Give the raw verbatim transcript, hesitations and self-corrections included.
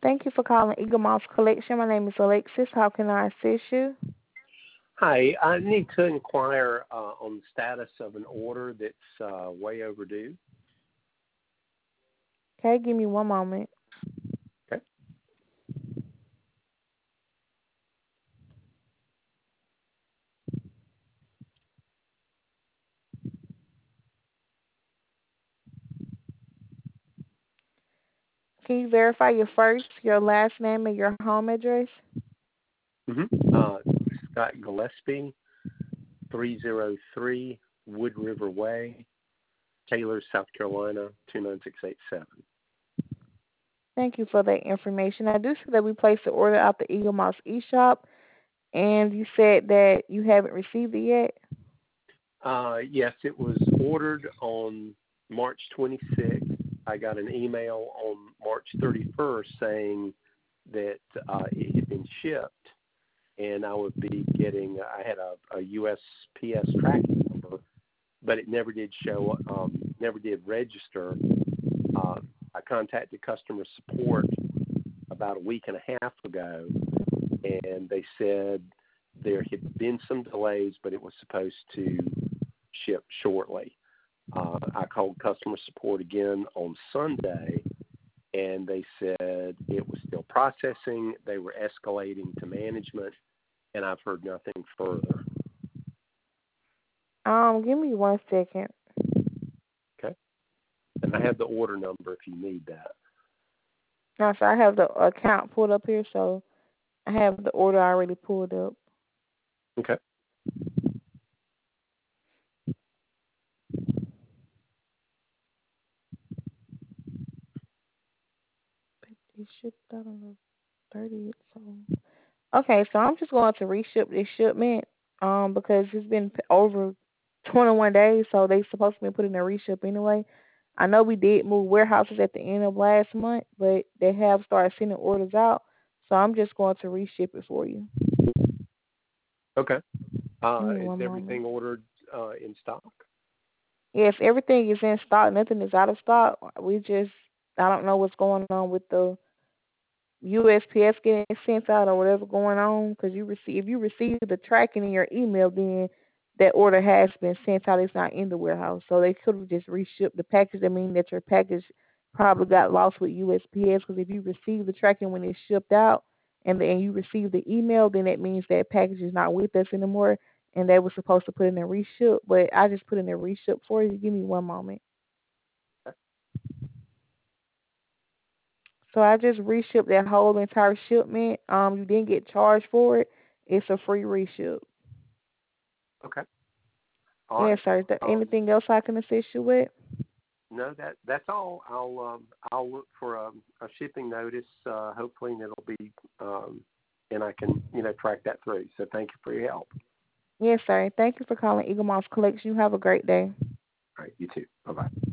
Thank you for calling Eagle Moss Collection. My name is Alexis. How can I assist you? Hi, I need to inquire uh, on the status of an order that's uh, way overdue. Okay, give me one moment. Okay. Can you verify your first, your last name, and your home address? Mm-hmm. Uh, Scott Gillespie, three oh three Wood River Way, Taylor, South Carolina, two nine six eight seven. Thank you for that information. I do see that we placed the order out the Eagle Moss eShop, and you said that you haven't received it yet. Uh, yes, it was ordered on March twenty-sixth. I got an email on March thirty-first saying that uh, it had been shipped, and I would be getting. I had a, a U S P S tracking number, but it never did show. Um, never did register. Uh, I contacted customer support about a week and a half ago, and they said there had been some delays, but it was supposed to ship shortly. Uh, I called customer support again on Sunday, and they said it was still processing. They were escalating to management, and I've heard nothing further. Um, give me one second. Okay. And I have the order number if you need that. No, so I have the account pulled up here, so I have the order already pulled up. Okay. It shipped out on the thirtieth, so okay, so I'm just going to reship this shipment um because it's been p- over twenty-one days, so they supposed to be putting a reship anyway. I know we did move warehouses at the end of last month, but they have started sending orders out, so I'm just going to reship it for you. Okay. Give Uh, me is one moment. everything ordered uh, in stock? Yes, everything is in stock. Nothing is out of stock. We just I don't know what's going on with the U S P S getting sent out or whatever going on, because you receive if you receive the tracking in your email, then that order has been sent out. It's not in the warehouse, so they could have just reshipped the package. That means that your package probably got lost with U S P S, because if you receive the tracking when it's shipped out and then you receive the email, then that means that package is not with us anymore, and they were supposed to put in a reship. But I just put in a reship for you. Give me one moment. So I just reshipped that whole entire shipment. Um, you didn't get charged for it. It's a free reship. Okay. All Yes, right. sir. Is there Um, anything else I can assist you with? no, that that's all. I'll um, I'll look for a, a shipping notice. Uh, hopefully, and it'll be um, and I can you know track that through. So thank you for your help. Yes, sir. Thank you for calling Eagle Moss Collection. You have a great day. All right. You too. Bye bye.